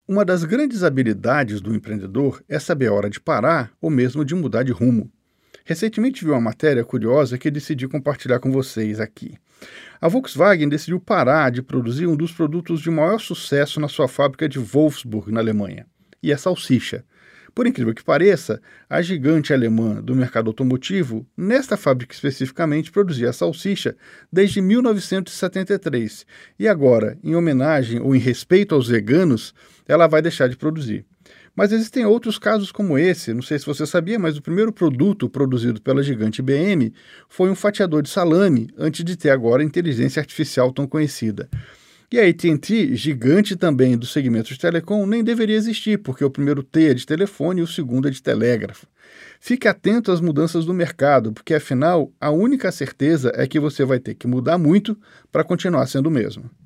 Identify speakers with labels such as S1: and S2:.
S1: Uma das grandes habilidades do empreendedor é saber a hora de parar ou mesmo de mudar de rumo. Recentemente vi uma matéria curiosa que decidi compartilhar com vocês aqui. A Volkswagen decidiu parar de produzir um dos produtos de maior sucesso na sua fábrica de Wolfsburg, na Alemanha, e a salsicha. Por incrível que pareça, a gigante alemã do mercado automotivo, nesta fábrica especificamente, produzia a salsicha desde 1973 e agora, em homenagem ou em respeito aos veganos, ela vai deixar de produzir. Mas existem outros casos como esse, não sei se você sabia, mas o primeiro produto produzido pela gigante IBM foi um fatiador de salame, antes de ter agora a inteligência artificial tão conhecida. E a AT&T, gigante também do segmento de telecom, nem deveria existir, porque o primeiro T é de telefone e o segundo é de telégrafo. Fique atento às mudanças do mercado, porque afinal, a única certeza é que você vai ter que mudar muito para continuar sendo o mesmo.